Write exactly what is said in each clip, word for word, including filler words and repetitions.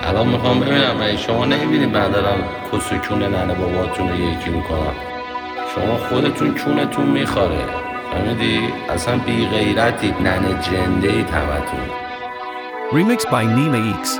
الان میخوام ببینم ای شما نمیبینید من دارم کس و کونه ننه باباتون رو یکی میکنم. شما خودتون کونتون میخوره، فهمیدی؟ اصلا بی غیرتید، ننه جنده اید همتون. Remixed by Nima X.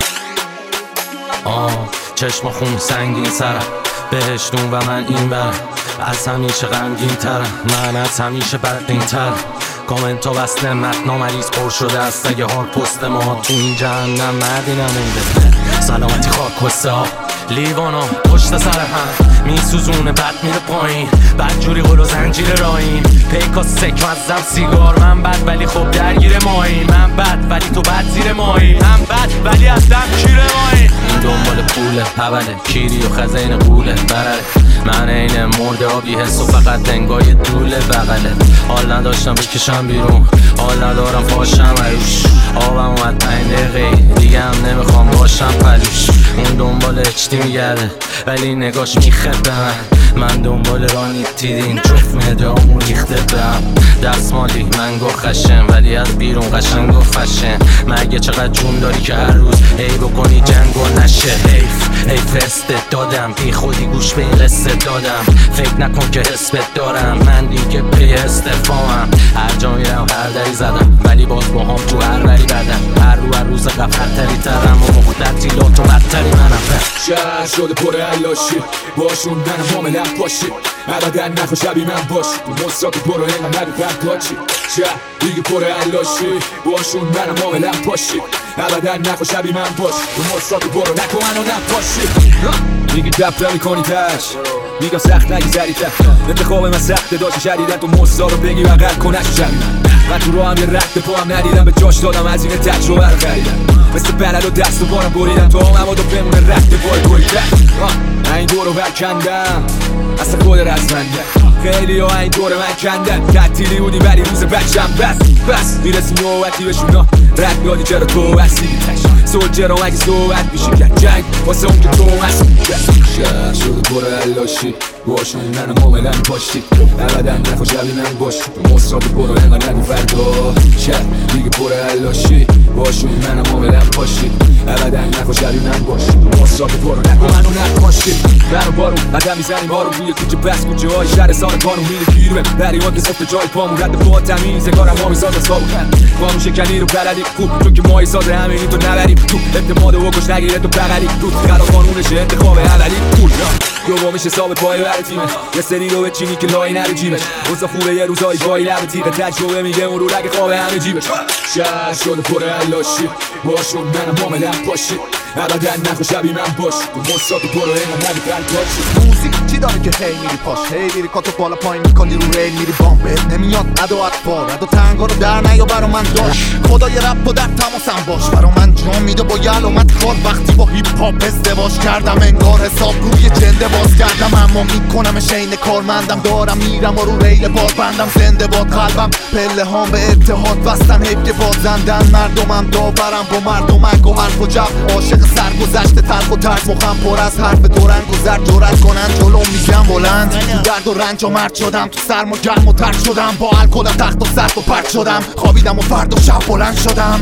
آه چشم خون سنگین سرم، بهشتون و من این برم، از همیشه غمگین ترم، من از همیشه بدبین ترم. کامنت ها بسته، متنا مریض پر شده است، اگه هار پست ما تو این جهنم مردی نمونده. سلامتی خاک وسته ها لیوانا پشت سر هم میسوزونه، بد میره پایین، بد جوری قل و زنجیر راین، پیکا سک مزم سیگار. من بد ولی خب درگیر ماهی، من بد ولی تو بد زیر ماهی، من بد ولی از دم کیر ماهی. این دنبال پوله هبله کیری و خزین قوله برره، من این مرده آبی حس و فقط دنگای دوله بغله. حال نداشتم بکشم بیرون، حال ندارم پاشم عروش، آبم اومد پنج دقیقه دیگه هم نمیخوام باشم پلوش. اون دنبال اچتی میگرده ولی نگاش میخبه من، من دنبال رانی تیدین جفت مدامون ریخته بهم. دستمالی من گو خشم ولی از بیرون قشنگ و فشن، مگه چقدر جون داری که هر روز ای بکنی جنگ و نشه. حیف حیف استت دادم، بی خودی گوش به این قصه دادم، فکر نکن که حسبت دارم، من دیگه پی استفامم. هر جا میرم هر دری زدم ولی باز با هم تو هر وری بدم، هر رو هر روز قفلتری ترم و مختلطیلات و بدتری منم. شهر شده پر علاشی باشون منم حاملم پاشی، ابدا نخوا شبیه من باشی، تو مصاک برو اینقدر نگو پرتاچی. شهر دیگه پر علاشی باشون منم حاملم پاشی، ابدا نخوا شبیه من باشی، تو مصاک برو نکن منو نپاشی. میگی دفت میکنی تش، میگم سخت نگی زریده، انتخاب من سخته داشتی شدیدن، تو مصا رو بگی بغل کنش شبیه من. من تو راه هم یه رخت پا هم ندیدم، به جاش دادم از این تجربه رو خریدم، مثل بلد و دست و بارم بریدم تا هم همه دو بمونه رخت پای بریدم. این دور رو برکندم اصلا خود رزمندم، خیلی ها این دور من کندن، تعطیلی بودی ولی روز بچم بس بس میرسی نوبتی بهشونا، رد دادی چرا تو هستی تش سولجر رو اگه صحبت میشه کرد جنگ واسه اون که تو هستی. شهر شده پر علاشی باشون منم حاملم پاشی، ابدا نخوا شبیه من باشی، تو مصاف برو اینقدر نگو فردا. شهر دیگه پر علاشی باشون منم حاملم پاشی، ابدا نخوا شبیه من باشی، تو مصاف برو نکن منو نپاشی. برو بارو قدم میزنیم بارو روی کوچه بس کوچه های شهر سال قانون میره گیر بهم، دریات که سفت جای پامون رد پا تمیزه، کارم ما میساز از سابو کن قانون شکنی رو بلدی خوب، چون که ماهی سازه همینی تو نبریم تو اعتماد و کش نگیره تو بغلی تو خلا قانونشه انتخاب اولی پول دومیش حساب پای بر تیمه، یه سری رو بچینی که لای نره جیبش، اوضاع خوبه یه روزایی جایی لب تیغه، تجربه میگه اون رو رگ خواب همه جیبش. شهر شده پر علاشی باشون منم حاملم پاشی، ابدا نخوا شبیه من باشی، تو مصاف برو اینقدر نگو پرتاچی. موزیک چی داره که هی میری پاش، هی میری کاتو بالا پایین میکنی رو ریل میری بام، بهت نمیاد ادا اطفال ادا تنگا رو در نیا برا من داشت، خدای رپ و در تماسم باش، برا من جا میده با علامت کار، وقتی با هیپ هاپ ازدواج کردم انگار حساب روی جنده باز کردم، اما میکنمش عین کارمندم، دارم میرم و رو ریل بار بندم، زنده باد قلبم پله هام به اتحاد بستن، حیف که بازندن مردمم داورم با مردمک و حرف و جب، عاشق سرگذشت تلخ و ترس، مخم پر از حرف دو رنگ و زرد جرأت کنن جلو میگم بلند، تو درد و رنج و مرد شدم، تو سرم و گرم و ترد شدم، با الکل تخت و سرد و پرد شدم، خوابیدم و فردا شب بلند شدم.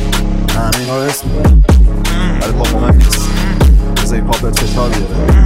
همین رو اسم ولی بابا من نیست، بذاری پاپت فشار بیاره.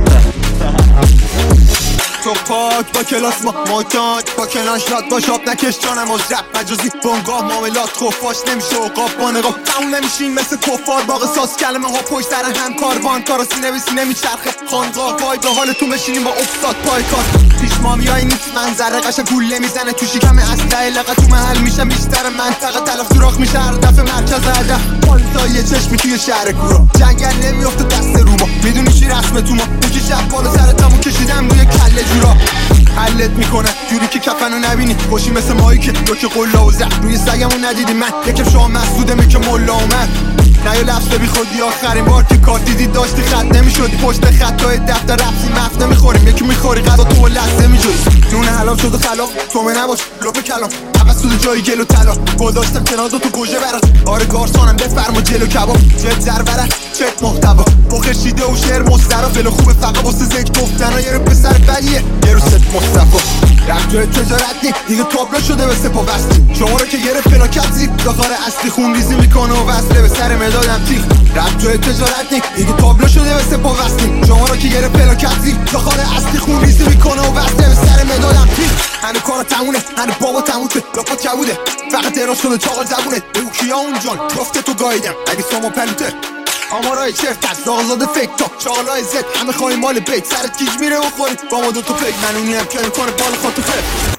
تو پاک با کلاس ما ماکان با کناش لات با شاب نکش جانم از رب مجازی بانگاه معاملات خفاش نمیشه اوقاب با نگاه تموم نمیشین مثل کفار با قصاص کلمه ها پشت سر هم کاروان کارا سینه به سینه میچرخه خانقاه وای به حالتون بشینیم با افتاد پای کار پیش مامیایی نیست منظره قشن گوله میزنه تو شکم اسلحه لقه تو محل میشه بیشتر منطقه تلف سوراخ میشه هر دفعه مرکز هدف پالتای چشمی توی شهر کورا جنگل نمیفته دست رو ما میدونی چی رسمه تو ما اون شب بالا سرتمو کشیدم روی کله جورا حلت میکنه جوری که کفنو نبینی باشی مثل مایی که دو که قلا و زد روی سگمو ندیدی من یکم شما مسعوده می که ملا اومد نه یا لفظه بی خودی آخرین بار که کار دیدی داشتی خط نمیشدی پشت خطای دفتر رفتی مفت نمیخوریم یکی میخوری غذا تو لحظه میجوری جون حلال شده خلاف تو من نباش لپ کلام عوض مسئول جای گل و طلا گذاشتم کنار دو تو گوشه برات آره گارسونم بفرما جلو کباب چت زرورک چت محتوا بخشیده و شعر مسترا فلو خوبه فقط واسه ذکر گفتن یه رو پسر بدیه یه رو ست مصطفا رفت جای تجارت نی دیگه تابلو شده به سپا وستی شما رو که گرفت فلاکت زیر داخل اصلی خون ریزی میکنه و وصله به سر مدادم تیخ رفت جای تجارت نی دیگه تابلو شده به سپا وستی شما رو که گرفت فلاکت زیر داخل اصلی خون ریزی میکنه و وصله به سر مدادم تیخ هنو کارا تمونه هنو بابا تموم شد لاپا کبوده فقط دراز شده چاقل زبونه بگو کیا اونجان گفته تو گاییدم اگه ساما پلوته آمارای چرت از آزاد فکر تا چاقلای زد همه خواهی مال بیت سرت کیج میره و خوری با ما دوتو فکر من اونی هم که میکنه بالا خاطو خیلی